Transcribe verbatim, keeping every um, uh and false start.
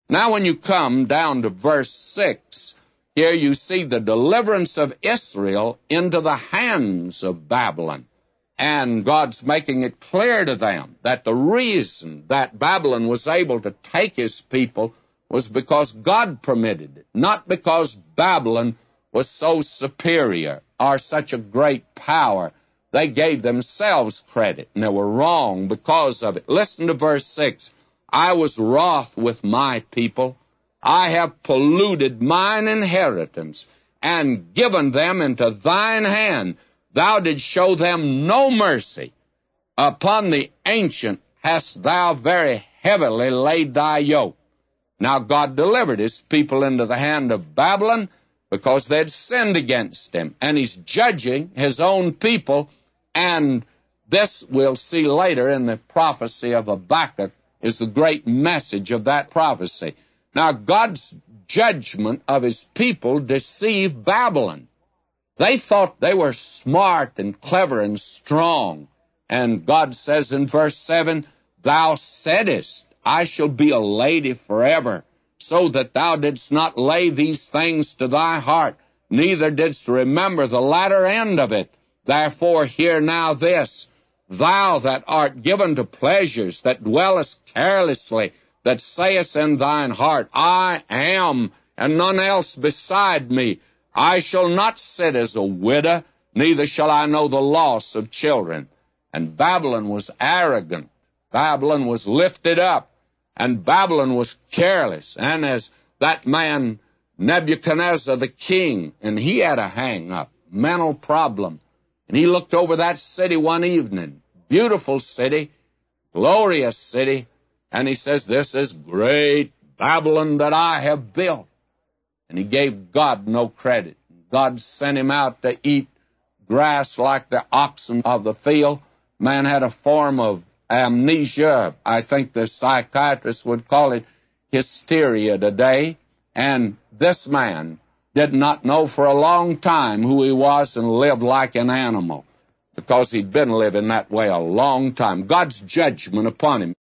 Now when you come down to verse six, here you see the deliverance of Israel into the hands of Babylon. And God's making it clear to them that the reason that Babylon was able to take his people was because God permitted it, not because Babylon was so superior or such a great power. They gave themselves credit, and they were wrong because of it. Listen to verse six. I was wroth with my people. I have polluted mine inheritance and given them into thine hand. Thou didst show them no mercy. Upon the ancient hast thou very heavily laid thy yoke. Now God delivered his people into the hand of Babylon because they'd sinned against him, and he's judging his own people, and this we'll see later in the prophecy of Habakkuk is the great message of that prophecy. Now God's judgment of his people deceived Babylon. They thought they were smart and clever and strong. And God says in verse seven, Thou saidest, I shall be a lady forever, so that thou didst not lay these things to thy heart, neither didst remember the latter end of it. Therefore hear now this, thou that art given to pleasures, that dwellest carelessly, that sayest in thine heart, I am, and none else beside me. I shall not sit as a widow, neither shall I know the loss of children. And Babylon was arrogant. Babylon was lifted up. And Babylon was careless. And as that man Nebuchadnezzar the king, and he had a hang-up, mental problem. And he looked over that city one evening. Beautiful city, glorious city. And he says, this is great Babylon that I have built. And he gave God no credit. God sent him out to eat grass like the oxen of the field. Man had a form of amnesia. I think the psychiatrist would call it hysteria today. And this man did not know for a long time who he was and lived like an animal because he'd been living that way a long time. God's judgment upon him.